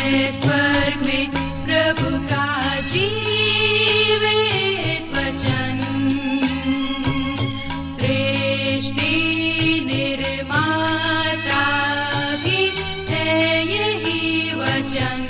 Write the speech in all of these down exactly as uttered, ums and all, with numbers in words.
है स्वर्ग में प्रभु का जीवित वचन। सृष्टि निर्माता भी है यही वचन।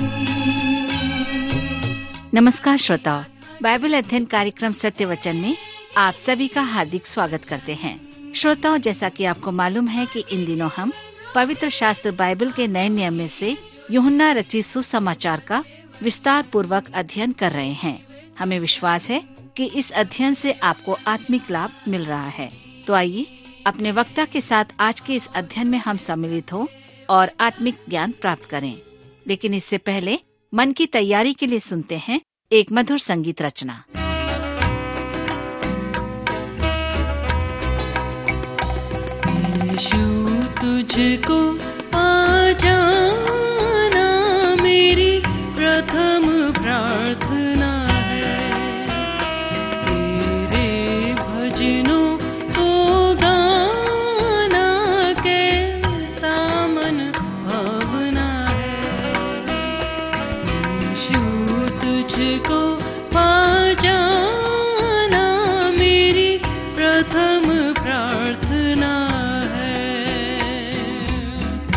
नमस्कार श्रोताओ, बाइबल अध्ययन कार्यक्रम सत्य वचन में आप सभी का हार्दिक स्वागत करते हैं। श्रोताओं, जैसा कि आपको मालूम है कि इन दिनों हम पवित्र शास्त्र बाइबल के नए नियम में से यूहन्ना रचित सुसमाचार का विस्तार पूर्वक अध्ययन कर रहे हैं। हमें विश्वास है कि इस अध्ययन से आपको आत्मिक लाभ मिल रहा है। तो आइए अपने वक्ता के साथ आज के इस अध्ययन में हम सम्मिलित हो और आत्मिक ज्ञान प्राप्त करें। लेकिन इससे पहले मन की तैयारी के लिए सुनते हैं एक मधुर संगीत रचना। यीशु तुझको आ जाना मेरी प्रथम प्रार्थना है। तेरे भजनों को गाना कैसा मन भावना है। यीशु तुझको आ जाना मेरी प्रथम प्रार्थना है।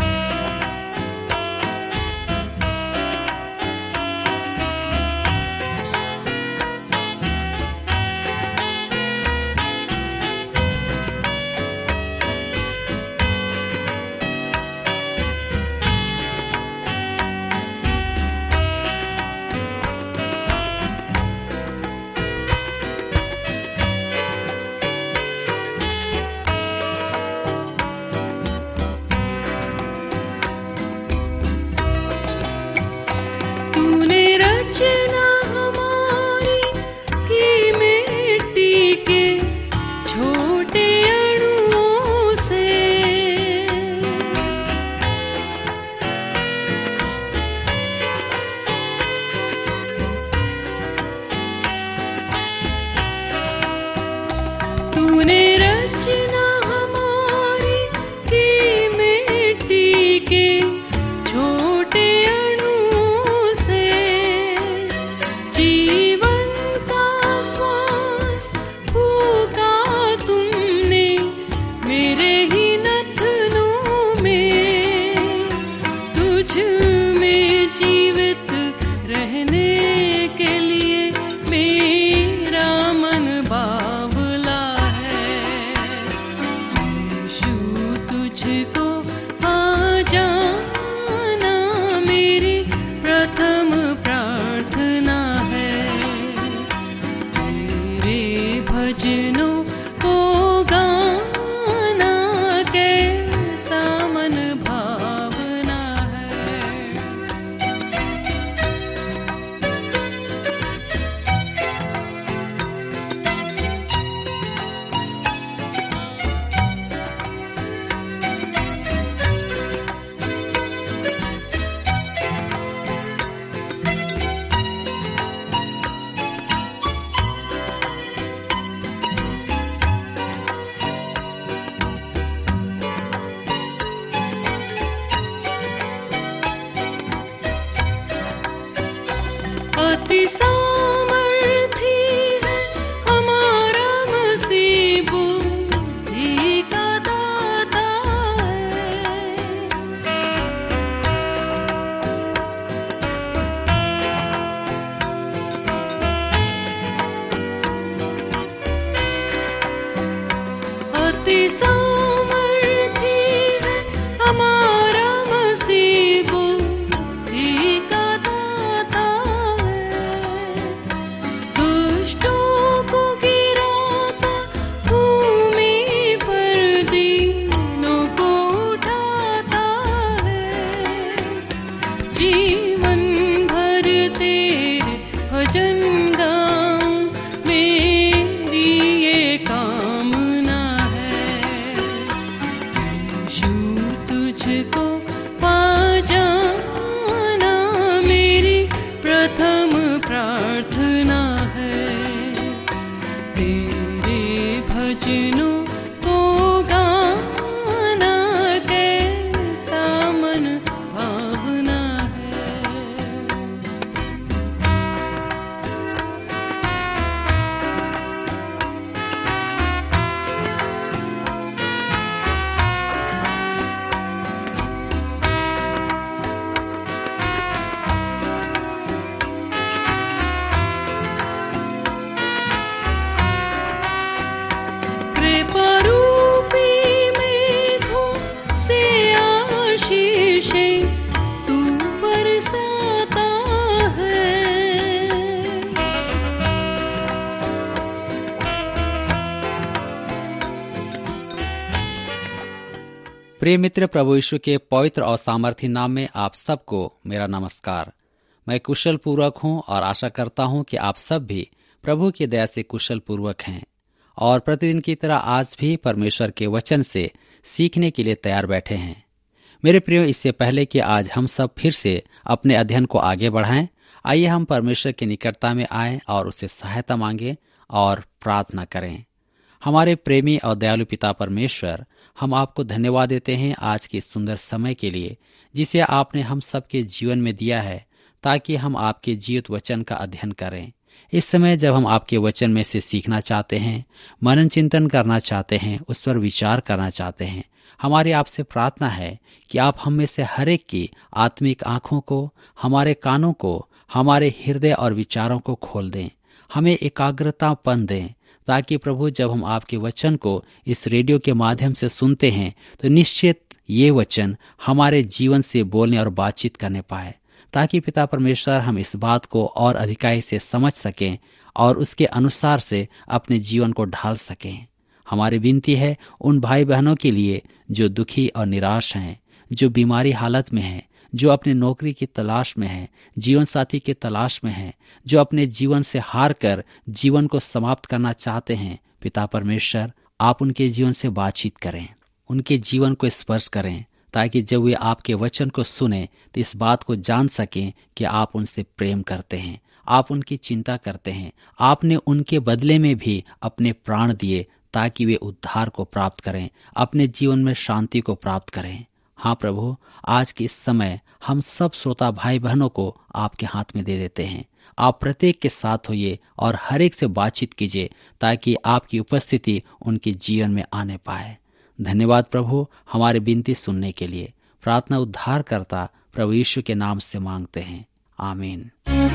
प्रिय मित्र, प्रभु यीशु के पवित्र और सामर्थी नाम में आप सबको मेरा नमस्कार। मैं कुशल पूर्वक हूँ और आशा करता हूँ कि आप सब भी प्रभु की दया से कुशल पूर्वक हैं और प्रतिदिन की तरह आज भी परमेश्वर के वचन से सीखने के लिए तैयार बैठे हैं। मेरे प्रियो, इससे पहले कि आज हम सब फिर से अपने अध्ययन को आगे बढ़ाएं, आइए हम परमेश्वर की निकटता में आएं और उससे सहायता मांगें और प्रार्थना करें। हमारे प्रेमी और दयालु पिता परमेश्वर, हम आपको धन्यवाद देते हैं आज के सुंदर समय के लिए जिसे आपने हम सबके जीवन में दिया है, ताकि हम आपके जीवित वचन का अध्ययन करें। इस समय जब हम आपके वचन में से सीखना चाहते हैं, मनन चिंतन करना चाहते हैं, उस पर विचार करना चाहते हैं, हमारी आपसे प्रार्थना है कि आप हम में से हर एक की आत्मिक आंखों को, हमारे कानों को, हमारे हृदय और विचारों को खोल दें, हमें एकाग्रतापन दें, ताकि प्रभु जब हम आपके वचन को इस रेडियो के माध्यम से सुनते हैं तो निश्चित ये वचन हमारे जीवन से बोलने और बातचीत करने पाए, ताकि पिता परमेश्वर हम इस बात को और अधिकाई से समझ सकें और उसके अनुसार से अपने जीवन को ढाल सकें। हमारी विनती है उन भाई बहनों के लिए जो दुखी और निराश हैं, जो बीमारी हालत में हैं, जो अपने नौकरी की तलाश में हैं, जीवन साथी की तलाश में हैं, जो अपने जीवन से हार कर जीवन को समाप्त करना चाहते हैं। पिता परमेश्वर, आप उनके जीवन से बातचीत करें, उनके जीवन को स्पर्श करें, ताकि जब वे आपके वचन को सुने तो इस बात को जान सकें कि आप उनसे प्रेम करते हैं, आप उनकी चिंता करते हैं। आपने उनके बदले में भी अपने प्राण दिए ताकि वे उद्धार को प्राप्त करें, अपने जीवन में शांति को प्राप्त करें। हाँ प्रभु, आज के इस समय हम सब श्रोता भाई बहनों को आपके हाथ में दे देते हैं। आप प्रत्येक के साथ होइए और हर एक से बातचीत कीजिए, ताकि आपकी उपस्थिति उनके जीवन में आने पाए। धन्यवाद प्रभु, हमारी विनती सुनने के लिए। प्रार्थना उद्धार करता प्रभु यीशु के नाम से मांगते हैं, आमीन।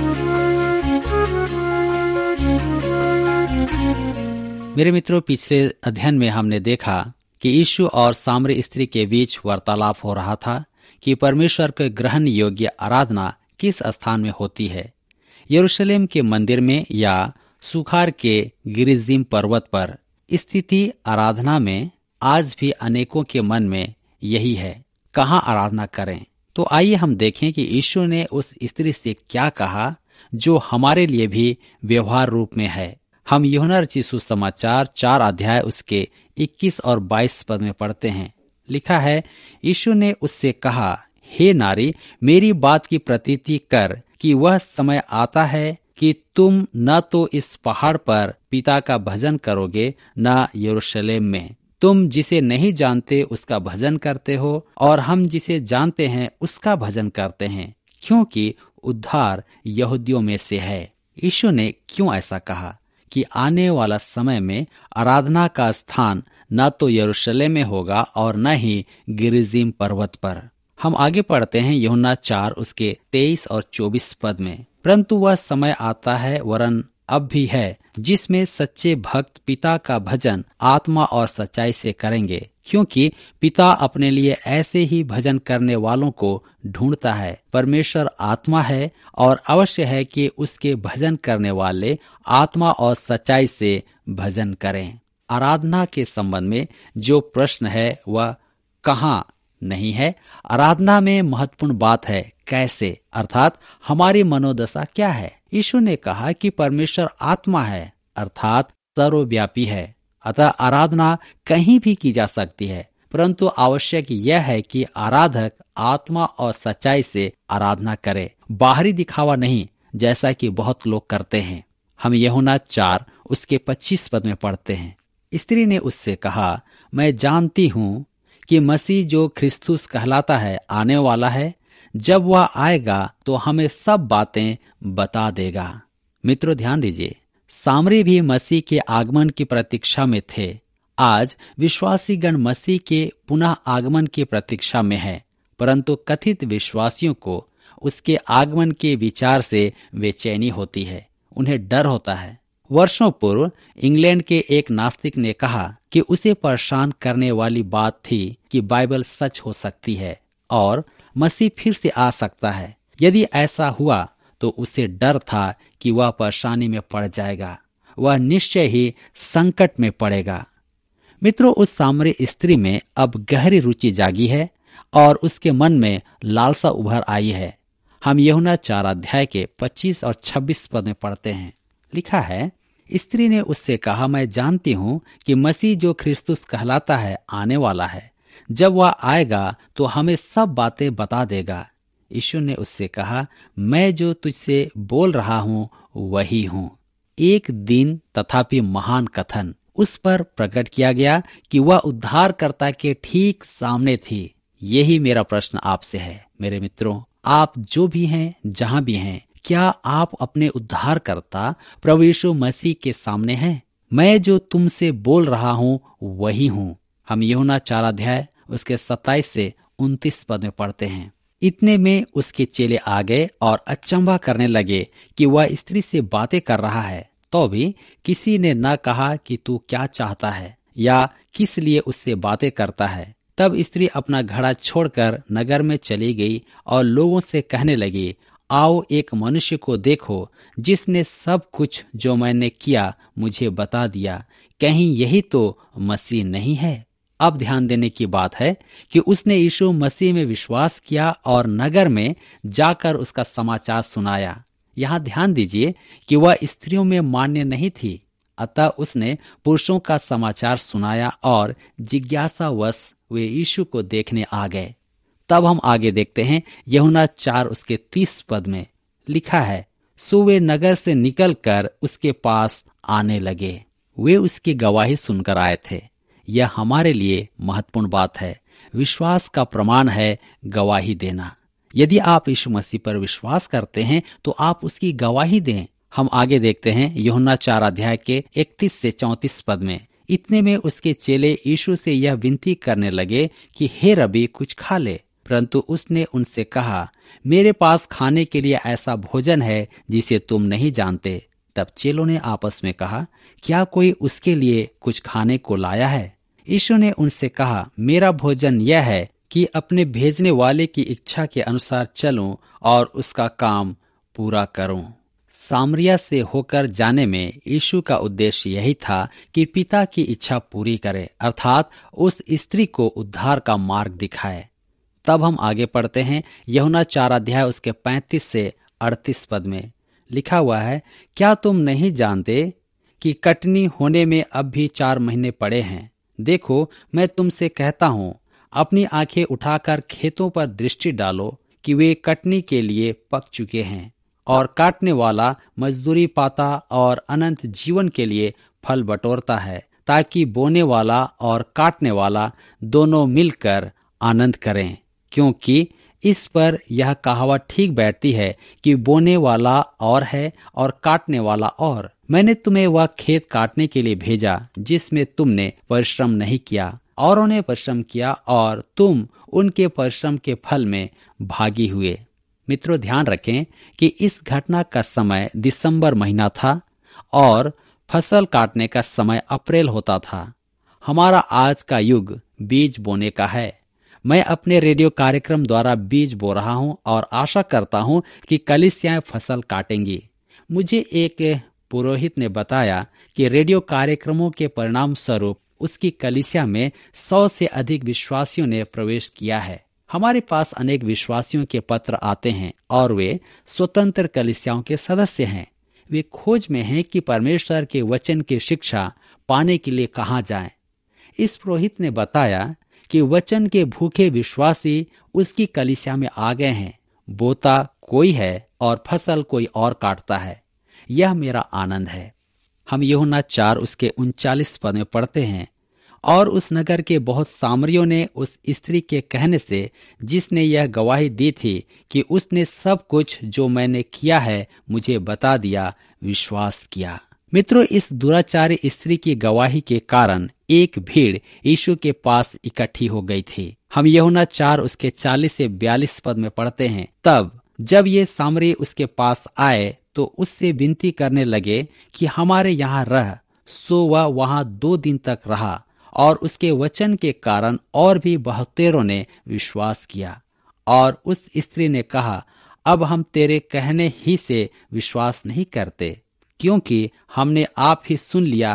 मेरे मित्रों, पिछले अध्ययन में हमने देखा कि यीशु और सामरी स्त्री के बीच वार्तालाप हो रहा था कि परमेश्वर के ग्रहण योग्य आराधना किस स्थान में होती है, यरूशलेम के मंदिर में या सुखार के गिरिजिम पर्वत पर। स्थिति आराधना में आज भी अनेकों के मन में यही है, कहाँ आराधना करें। तो आइए हम देखें कि यीशु ने उस स्त्री से क्या कहा जो हमारे लिए भी व्यवहार रूप में है। हम यूहन्ना रचित सुसमाचार चार अध्याय उसके इक्कीस और बाईस पद में पढ़ते हैं। लिखा है, यीशु ने उससे कहा, हे नारी, मेरी बात की प्रतीति कर कि वह समय आता है कि तुम न तो इस पहाड़ पर पिता का भजन करोगे, न यरूशलेम में। तुम जिसे नहीं जानते उसका भजन करते हो, और हम जिसे जानते हैं उसका भजन करते हैं, क्योंकि उद्धार यहूदियों में से है। यीशु ने क्यों ऐसा कहा कि आने वाला समय में आराधना का स्थान न तो यरूशलेम में होगा और न ही गिरिजिम पर्वत पर। हम आगे पढ़ते हैं यूहन्ना चार उसके तेईस और चौबीस पद में, परंतु वह समय आता है, वरन अब भी है, जिसमें सच्चे भक्त पिता का भजन आत्मा और सच्चाई से करेंगे, क्योंकि पिता अपने लिए ऐसे ही भजन करने वालों को ढूंढता है। परमेश्वर आत्मा है और अवश्य है कि उसके भजन करने वाले आत्मा और सच्चाई से भजन करें। आराधना के संबंध में जो प्रश्न है वह कहाँ नहीं है, आराधना में महत्वपूर्ण बात है कैसे, अर्थात हमारी मनोदशा क्या है। यीशु ने कहा कि परमेश्वर आत्मा है, अर्थात सर्वव्यापी है। अतः आराधना कहीं भी की जा सकती है, परंतु आवश्यक यह है कि आराधक आत्मा और सच्चाई से आराधना करे, बाहरी दिखावा नहीं, जैसा कि बहुत लोग करते हैं। हम यूहन्ना चार उसके पच्चीस पद में पढ़ते हैं, स्त्री ने उससे कहा, मैं जानती हूँ कि मसीह जो ख्रिस्तुस कहलाता है आने वाला है। जब वह आएगा तो हमें सब बातें बता देगा। मित्रों, ध्यान दीजिए, सामरी भी मसीह के आगमन की प्रतीक्षा में थे। आज विश्वासीगण मसीह के पुनः आगमन की प्रतीक्षा में है, परंतु कथित विश्वासियों को उसके आगमन के विचार से बेचैनी होती है, उन्हें डर होता है। वर्षों पूर्व इंग्लैंड के एक नास्तिक ने कहा कि उसे परेशान करने वाली बात थी कि बाइबल सच हो सकती है और मसीह फिर से आ सकता है। यदि ऐसा हुआ तो उसे डर था कि वह परेशानी में पड़ जाएगा, वह निश्चय ही संकट में पड़ेगा। मित्रों, उस सामरी स्त्री में अब गहरी रुचि जागी है और उसके मन में लालसा उभर आई है। हम यूहन्ना चार अध्याय के पच्चीस और छब्बीस पद में पढ़ते हैं, लिखा है, स्त्री ने उससे कहा, मैं जानती हूँ कि मसीह जो ख्रिस्तुस कहलाता है आने वाला है। जब वह आएगा तो हमें सब बातें बता देगा। यीशु ने उससे कहा, मैं जो तुझसे बोल रहा हूँ वही हूँ। एक दिन तथापि महान कथन उस पर प्रकट किया गया कि वह उद्धारकर्ता के ठीक सामने थी। यही मेरा प्रश्न आपसे है मेरे मित्रों, आप जो भी हैं, जहां भी हैं, क्या आप अपने उद्धारकर्ता प्रभु यीशु मसीह के सामने हैं? मैं जो तुमसे बोल रहा हूँ वही हूँ। हम यूहन्ना चार अध्याय उसके सत्ताईस से उनतीस पद में पढ़ते हैं, इतने में उसके चेले आ गए और अचंभा करने लगे कि वह स्त्री से बातें कर रहा है। तो भी किसी ने न कहा कि तू क्या चाहता है या किस लिए उससे बातें करता है। तब स्त्री अपना घड़ा छोड़कर नगर में चली गई और लोगों से कहने लगी, आओ एक मनुष्य को देखो जिसने सब कुछ जो मैंने किया मुझे बता दिया। कहीं यही तो मसीह नहीं है? अब ध्यान देने की बात है कि उसने यीशु मसीह में विश्वास किया और नगर में जाकर उसका समाचार सुनाया। यहाँ ध्यान दीजिए कि वह स्त्रियों में मान्य नहीं थी, अतः उसने पुरुषों का समाचार सुनाया और जिज्ञासावश वे यीशु को देखने आ गए। तब हम आगे देखते हैं, यूहन्ना चार उसके तीस पद में लिखा है, सो वे नगर से निकलकर उसके पास आने लगे। वे उसकी गवाही सुनकर आए थे। यह हमारे लिए महत्वपूर्ण बात है। विश्वास का प्रमाण है गवाही देना। यदि आप यीशु मसीह पर विश्वास करते हैं तो आप उसकी गवाही दें। हम आगे देखते हैं यूहन्ना चार अध्याय के इकतीस से चौंतीस पद में, इतने में उसके चेले यीशु से यह विनती करने लगे कि हे रबी, कुछ खा ले। परंतु उसने उनसे कहा, मेरे पास खाने के लिए ऐसा भोजन है जिसे तुम नहीं जानते। तब चेलों ने आपस में कहा, क्या कोई उसके लिए कुछ खाने को लाया है? यीशु ने उनसे कहा, मेरा भोजन यह है कि अपने भेजने वाले की इच्छा के अनुसार चलूं और उसका काम पूरा करूं। सामरिया से होकर जाने में यीशु का उद्देश्य यही था कि पिता की इच्छा पूरी करे, अर्थात उस स्त्री को उद्धार का मार्ग दिखाए। तब हम आगे पढ़ते हैं, यूहन्ना चार अध्याय उसके पैंतीस से अड़तीस पद में लिखा हुआ है, क्या तुम नहीं जानते कि कटनी होने में अब भी चार महीने पड़े हैं? देखो, मैं तुमसे कहता हूँ, अपनी आंखें उठाकर खेतों पर दृष्टि डालो कि वे कटनी के लिए पक चुके हैं और काटने वाला मजदूरी पाता और अनंत जीवन के लिए फल बटोरता है, ताकि बोने वाला और काटने वाला दोनों मिलकर आनंद करें। क्योंकि इस पर यह कहावत ठीक बैठती है कि बोने वाला और है और काटने वाला और। मैंने तुम्हें वह खेत काटने के लिए भेजा जिसमें तुमने परिश्रम नहीं किया, औरों ने परिश्रम किया और तुम उनके परिश्रम के फल में भागी हुए। मित्रों, ध्यान रखें कि इस घटना का समय दिसंबर महीना था और फसल काटने का समय अप्रैल होता था। हमारा आज का युग बीज बोने का है। मैं अपने रेडियो कार्यक्रम द्वारा बीज बो रहा हूं और आशा करता हूं कि कलीसियाएं फसल काटेंगी। मुझे एक पुरोहित ने बताया कि रेडियो कार्यक्रमों के परिणाम स्वरूप उसकी कलीसिया में सौ से अधिक विश्वासियों ने प्रवेश किया है। हमारे पास अनेक विश्वासियों के पत्र आते हैं और वे स्वतंत्र कलीसियाओं के सदस्य हैं। वे खोज में हैं कि परमेश्वर के वचन की शिक्षा पाने के लिए कहाँ जाएं। इस पुरोहित ने बताया कि वचन के भूखे विश्वासी उसकी कलीसिया में आ गए हैं। बोता कोई है और फसल कोई और काटता है। यह मेरा आनंद है। हम यूहन्ना चार उसके उनचालीस पद में पढ़ते हैं, और उस नगर के बहुत सामरियों ने उस स्त्री के कहने से, जिसने यह गवाही दी थी कि उसने सब कुछ जो मैंने किया है मुझे बता दिया, विश्वास किया। मित्रों, इस दुराचारी स्त्री की गवाही के कारण एक भीड़ यीशु के पास इकट्ठी हो गई थी। हम यूहन्ना चार उसके चालीस से बयालीस पद में पढ़ते हैं, तब जब ये सामरी उसके पास आए तो उससे विनती करने लगे कि हमारे यहाँ रह। सो वह वहाँ दो दिन तक रहा और उसके वचन के कारण और भी बहुतेरों ने विश्वास किया। और उस स्त्री ने कहा, अब हम तेरे कहने ही से विश्वास नहीं करते, क्योंकि हमने आप ही सुन लिया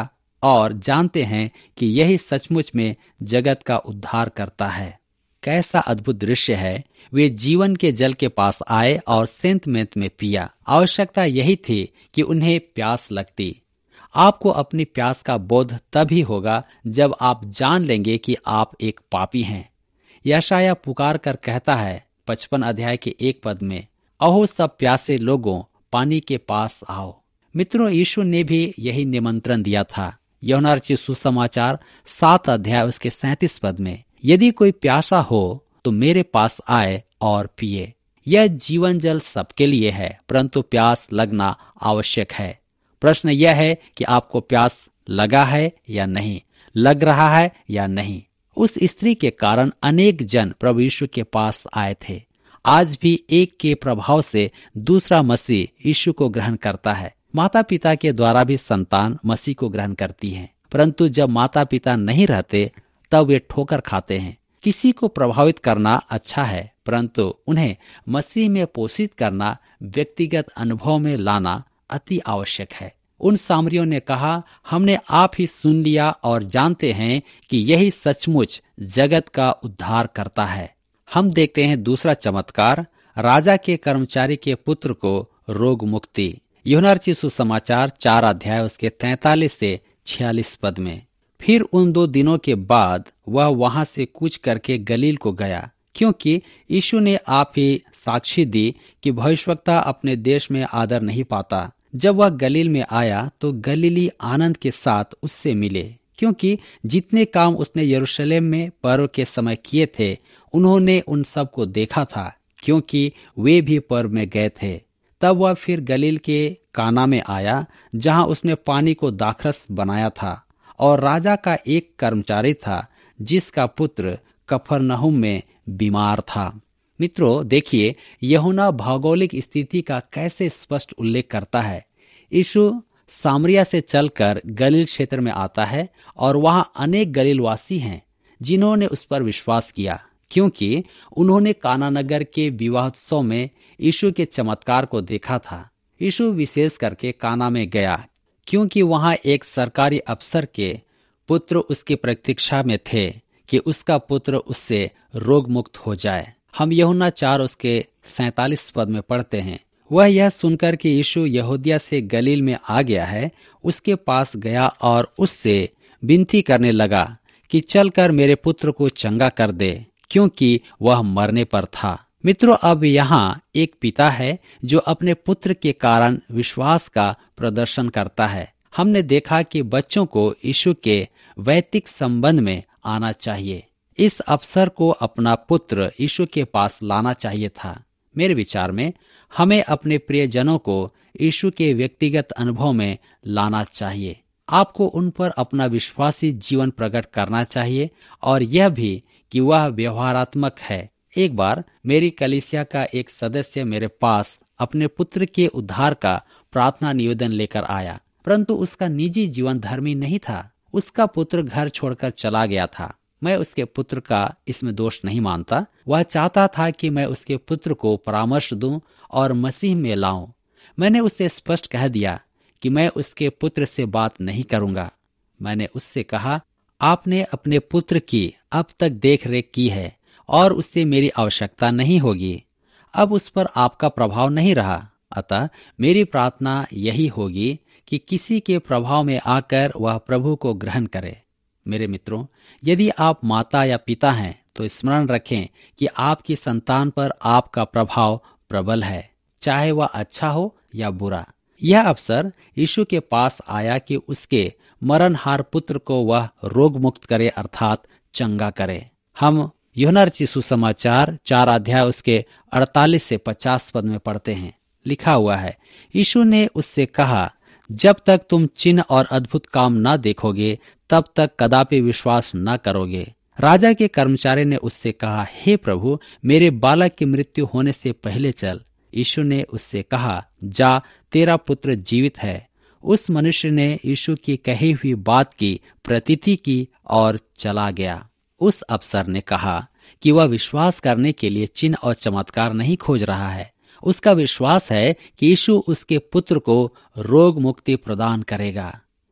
और जानते हैं कि यही सचमुच में जगत का उद्धार करता है। कैसा अद्भुत दृश्य है। वे जीवन के जल के पास आए और सेंत मेंत में पिया। आवश्यकता यही थी कि उन्हें प्यास लगती। आपको अपनी प्यास का बोध तभी होगा जब आप जान लेंगे कि आप एक पापी हैं। यशाया पुकार कर कहता है पचपन अध्याय के एक पद में, अहो सब प्यासे लोगों, पानी के पास आओ। मित्रों, यीशु ने भी यही निमंत्रण दिया था। यूहन्ना रचित सुसमाचार सात अध्याय उसके सैंतीस पद में, यदि कोई प्यासा हो तो मेरे पास आए और पिए। यह जीवन जल सबके लिए है, परंतु प्यास लगना आवश्यक है। प्रश्न यह है कि आपको प्यास लगा है या नहीं, लग रहा है या नहीं। उस स्त्री के कारण अनेक जन प्रभु यीशु के पास आए थे। आज भी एक के प्रभाव से दूसरा मसीह यीशु को ग्रहण करता है। माता पिता के द्वारा भी संतान मसीह को ग्रहण करती है, परंतु जब माता पिता नहीं रहते तब वे ठोकर खाते हैं। किसी को प्रभावित करना अच्छा है, परंतु उन्हें मसीह में पोषित करना, व्यक्तिगत अनुभव में लाना अति आवश्यक है। उन सामरियों ने कहा, हमने आप ही सुन लिया और जानते हैं कि यही सचमुच जगत का उद्धार करता है। हम देखते हैं दूसरा चमत्कार, राजा के कर्मचारी के पुत्र को रोग मुक्ति। यूहन्ना रचित सुसमाचार चार अध्याय उसके तैंतालीस से छियालीस पद में, फिर उन दो दिनों के बाद वह वहां से कूच करके गलील को गया, क्योंकि यीशु ने आप ही साक्षी दी कि भविष्यवक्ता अपने देश में आदर नहीं पाता। जब वह गलील में आया तो गलीली आनंद के साथ उससे मिले, क्योंकि जितने काम उसने यरूशलेम में पर्व के समय किए थे उन्होंने उन सब को देखा था, क्योंकि वे भी पर्व में गए थे। तब वह फिर गलील के काना में आया, जहां उसने पानी को दाखरस बनाया था, और राजा का एक कर्मचारी था जिसका पुत्र कफरनहूम में बीमार था। मित्रों, देखिए यूहन्ना भौगोलिक स्थिति का कैसे स्पष्ट उल्लेख करता है। यीशु सामरिया से चलकर गलील क्षेत्र में आता है और वहां अनेक गलीलवासी हैं जिन्होंने उस पर विश्वास किया, क्योंकि उन्होंने काना नगर के विवाहोत्सव में यीशु के चमत्कार को देखा था। यीशु विशेष करके काना में गया क्योंकि वहां एक सरकारी अफसर के पुत्र उसकी प्रतीक्षा में थे कि उसका पुत्र उससे रोग मुक्त हो जाए। हम यूहन्ना चार उसके सैतालीस पद में पढ़ते हैं, वह यह सुनकर कि यीशु यहूदिया से गलील में आ गया है, उसके पास गया और उससे विनती करने लगा कि चलकर मेरे पुत्र को चंगा कर दे, क्योंकि वह मरने पर था। मित्रों, अब यहाँ एक पिता है जो अपने पुत्र के कारण विश्वास का प्रदर्शन करता है। हमने देखा कि बच्चों को यीशु के वैयक्तिक संबंध में आना चाहिए। इस अफसर को अपना पुत्र यीशु के पास लाना चाहिए था। मेरे विचार में हमें अपने प्रियजनों को यीशु के व्यक्तिगत अनुभव में लाना चाहिए। आपको उन पर अपना विश्वासी जीवन प्रकट करना चाहिए और यह भी कि वह व्यवहारात्मक है। एक बार मेरी कलीसिया का एक सदस्य मेरे पास अपने पुत्र के उद्धार का प्रार्थना निवेदन लेकर आया, परंतु उसका निजी जीवन धर्मी नहीं था। उसका पुत्र घर छोड़कर चला गया था। मैं उसके पुत्र का इसमें दोष नहीं मानता। वह चाहता था कि मैं उसके पुत्र को परामर्श दूं और मसीह में लाऊं। मैंने उससे स्पष्ट कह दिया कि मैं उसके पुत्र से बात नहीं करूंगा। मैंने उससे कहा, आपने अपने पुत्र की अब तक देख रेख की है और उससे मेरी आवश्यकता नहीं होगी। अब उस पर आपका प्रभाव नहीं रहा, अतः मेरी प्रार्थना यही होगी कि किसी के प्रभाव में आकर वह प्रभु को ग्रहण करे। मेरे मित्रों, यदि आप माता या पिता हैं तो स्मरण रखें कि आपकी संतान पर आपका प्रभाव प्रबल है, चाहे वह अच्छा हो या बुरा। यह अवसर यीशु के पास आया कि उसके मरणहार पुत्र को वह रोग मुक्त करे, अर्थात चंगा करे। हम यूहन्ना रचित सुसमाचार चार अध्याय उसके अड़तालीस से पचास पद में पढ़ते हैं। लिखा हुआ है, यीशु ने उससे कहा, जब तक तुम चिन्ह और अद्भुत काम न देखोगे तब तक कदापि विश्वास न करोगे। राजा के कर्मचारी ने उससे कहा, हे प्रभु, मेरे बालक की मृत्यु होने से पहले चल। यीशु ने उससे कहा, जा, तेरा पुत्र जीवित है। उस मनुष्य ने यीशु की कही हुई बात की प्रतीति की और चला गया। उस अफसर ने कहा कि वह विश्वास करने के लिए चिन्ह और चमत्कार नहीं खोज रहा है। उसका विश्वास है कि यीशु उसके पुत्र को रोग मुक्ति प्रदान करेगा।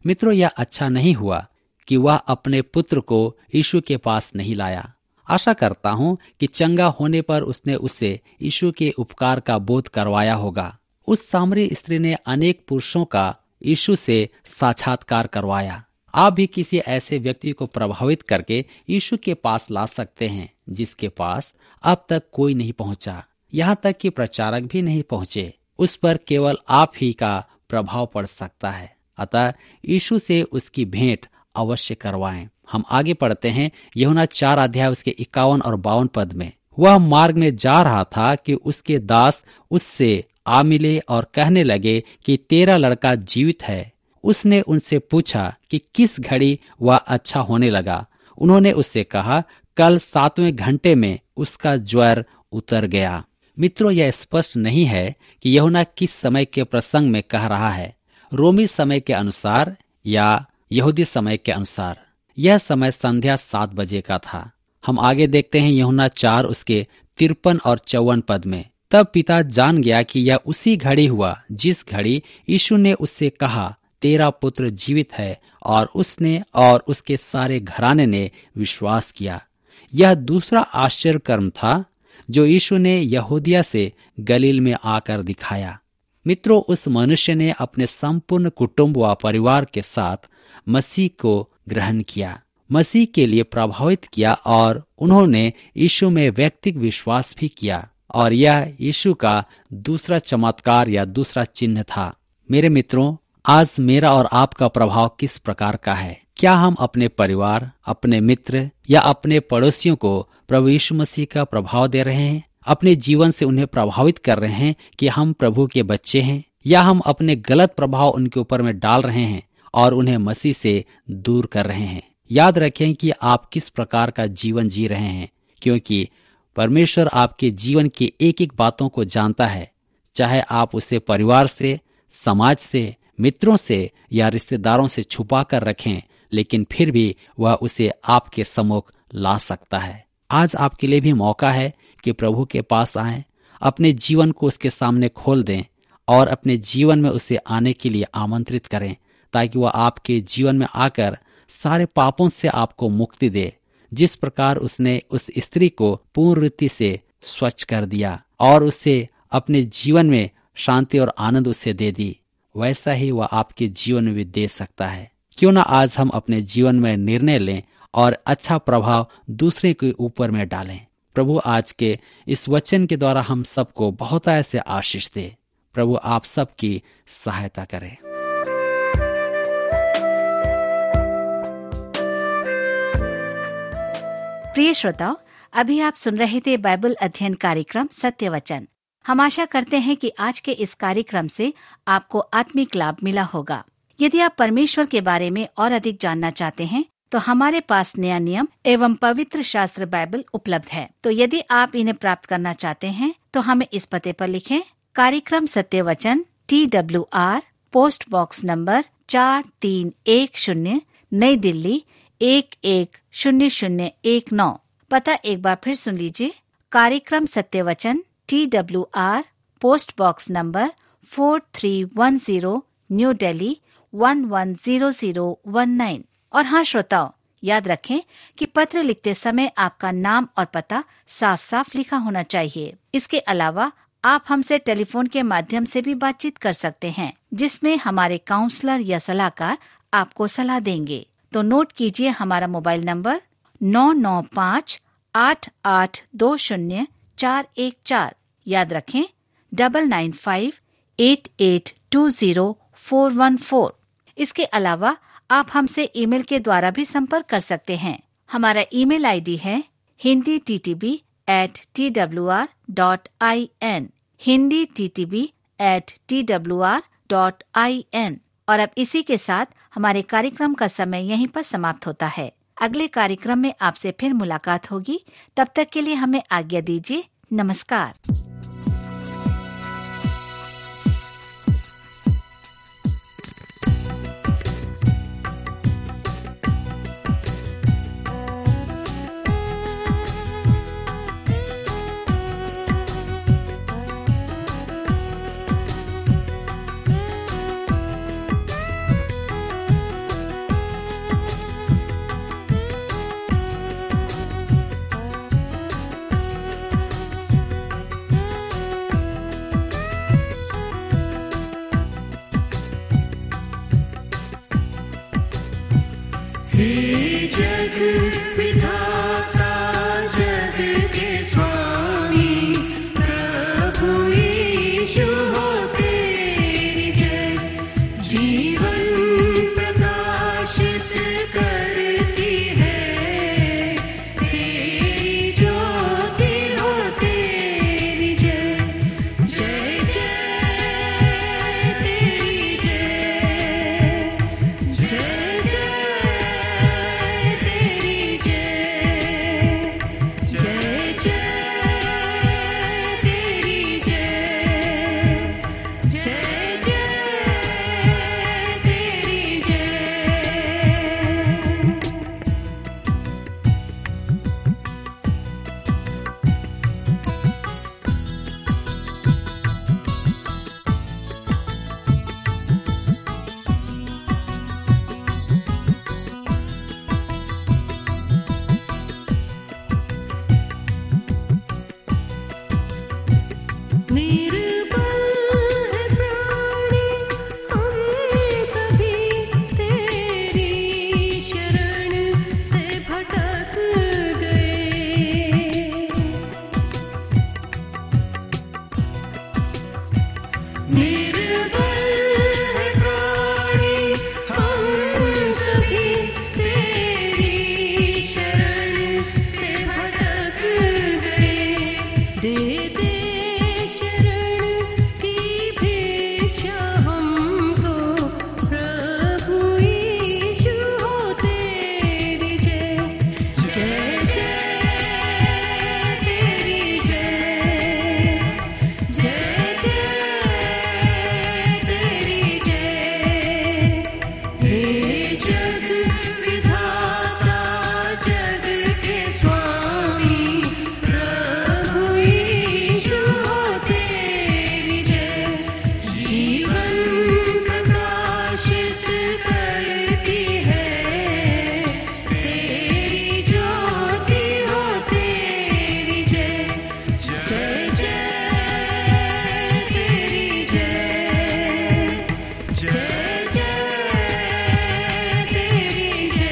मित्रों, यह अच्छा नहीं हुआ कि वह अपने पुत्र को यीशु के पास नहीं लाया। आशा करता हूँ कि चंगा होने पर उसने उसे यीशु के उपकार का बोध करवाया होगा। उस सामरी स्त्री ने अनेक पुरुषों का यीशु से साक्षात्कार करवाया। आप भी किसी ऐसे व्यक्ति को प्रभावित करके यीशु के पास ला सकते हैं जिसके पास अब तक कोई नहीं पहुंचा, यहाँ तक कि प्रचारक भी नहीं पहुंचे। उस पर केवल आप ही का प्रभाव पड़ सकता है। अतः यीशु से उसकी भेंट अवश्य करवाएं। हम आगे पढ़ते हैं यूहन्ना चार अध्याय उसके इक्यावन और बावन पद में। वह मार्ग में जा रहा था कि उसके दास उससे आ मिले और कहने लगे कि तेरा लड़का जीवित है। उसने उनसे पूछा कि किस घड़ी वह अच्छा होने लगा। उन्होंने उससे कहा, कल सातवें घंटे में उसका ज्वर उतर गया। मित्रों, यह स्पष्ट नहीं है कि यूहन्ना किस समय के प्रसंग में कह रहा है, रोमी समय के अनुसार या यहूदी समय के अनुसार। यह समय संध्या सात बजे का था। हम आगे देखते हैं यूहन्ना चार उसके तिरपन और चौवन पद में। तब पिता जान गया कि यह उसी घड़ी हुआ जिस घड़ी यीशु ने उससे कहा, तेरा पुत्र जीवित है, और उसने और उसके सारे घराने ने विश्वास किया। यह दूसरा आश्चर्य कर्म था जो यीशु ने यहूदिया से गलील में आकर दिखाया। मित्रों, उस मनुष्य ने अपने संपूर्ण कुटुंब व परिवार के साथ मसीह को ग्रहण किया, मसीह के लिए प्रभावित किया, और उन्होंने यीशु में व्यक्तिगत विश्वास भी किया। और यह यीशु का दूसरा चमत्कार या दूसरा चिन्ह था। मेरे मित्रों, आज मेरा और आपका प्रभाव किस प्रकार का है? क्या हम अपने परिवार, अपने मित्र या अपने पड़ोसियों को प्रभु यीशु मसीह का प्रभाव दे रहे हैं? अपने जीवन से उन्हें प्रभावित कर रहे हैं कि हम प्रभु के बच्चे हैं, या हम अपने गलत प्रभाव उनके ऊपर में डाल रहे हैं और उन्हें मसीह से दूर कर रहे हैं? याद रखें कि आप किस प्रकार का जीवन जी रहे हैं, क्योंकि परमेश्वर आपके जीवन की एक एक बातों को जानता है। चाहे आप उसे परिवार से, समाज से, मित्रों से या रिश्तेदारों से छुपा कर रखें, लेकिन फिर भी वह उसे आपके सम्मुख ला सकता है। आज आपके लिए भी मौका है कि प्रभु के पास आएं, अपने जीवन को उसके सामने खोल दें और अपने जीवन में उसे आने के लिए आमंत्रित करें, ताकि वह आपके जीवन में आकर सारे पापों से आपको मुक्ति दे। जिस प्रकार उसने उस स्त्री को पूर्ण रीति से स्वच्छ कर दिया और उसे अपने जीवन में शांति और आनंद उसे दे दी, वैसा ही वह आपके जीवन में भी दे सकता है। क्यों ना आज हम अपने जीवन में निर्णय लें और अच्छा प्रभाव दूसरे के ऊपर में डालें। प्रभु आज के इस वचन के द्वारा हम सबको बहुत ऐसे आशीष दे। प्रभु आप सबकी सहायता करे। प्रिय श्रोताओ, अभी आप सुन रहे थे बाइबल अध्ययन कार्यक्रम सत्य वचन। हम आशा करते हैं कि आज के इस कार्यक्रम से आपको आत्मिक लाभ मिला होगा। यदि आप परमेश्वर के बारे में और अधिक जानना चाहते हैं तो हमारे पास नया नियम एवं पवित्र शास्त्र बाइबल उपलब्ध है। तो यदि आप इन्हें प्राप्त करना चाहते हैं तो हमें इस पते पर लिखें। कार्यक्रम सत्य वचन, T W R, post box number चार तीन एक शून्य, नई दिल्ली एक एक शून्य शून्य एक नौ। पता एक बार फिर सुन लीजिए। कार्यक्रम सत्य वचन, T W R, post box number four three one zero, New Delhi one one zero zero one nine. और हाँ श्रोताओ, याद रखें कि पत्र लिखते समय आपका नाम और पता साफ साफ लिखा होना चाहिए। इसके अलावा आप हमसे टेलीफोन के माध्यम से भी बातचीत कर सकते हैं, जिसमें हमारे काउंसलर या सलाहकार आपको सलाह देंगे। तो नोट कीजिए हमारा मोबाइल नंबर नौ नौ पाँच आठ आठ दो शून्य चार एक चार। याद रखें double nine five eight eight two zero four one four. इसके अलावा आप हमसे ईमेल के द्वारा भी संपर्क कर सकते हैं। हमारा ईमेल आईडी है Hindi T T B at T W R dot I N, Hindi T T B at T W R dot I N. और अब इसी के साथ हमारे कार्यक्रम का समय यहीं पर समाप्त होता है। अगले कार्यक्रम में आपसे फिर मुलाकात होगी। तब तक के लिए हमें आज्ञा दीजिए। नमस्कार। जग विधाता जग के स्वामी प्रभु यीशु हो तेरी जय। जीवन प्रकाशित करती है तेरी ज्योति हो तेरी जय। जय जय तेरी जय। जय जय तेरी जय। जय जय तेरी जय। जय जय तेरी जय। निर्बल है प्राणी हम सभी तेरी शरण से भटक गए। निर्बल है प्राणी हम सभी तेरी शरण से भटक गए। दे दे शरण की भिक्षा हमको प्रभु यीशु हो तेरी जय। जय जय तेरी जय। जय जय तेरी जय। हे जग विधाता जग के स्वामी प्रभु यीशु हो तेरी जय। जीवन प्रकाशित करती है तेरी ज्योति हो तेरी जय। जय जय तेरी जय। जय जय तेरी जय।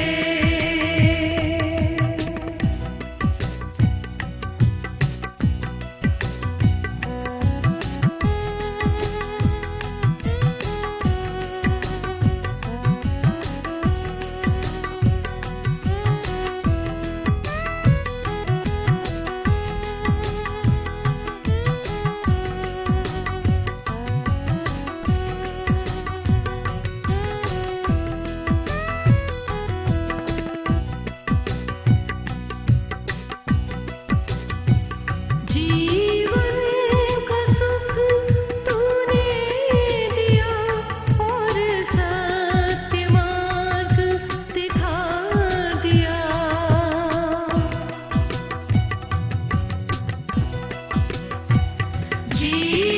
जीवन का सुख तूने दिया और सत्य मार्ग दिखा दिया। जी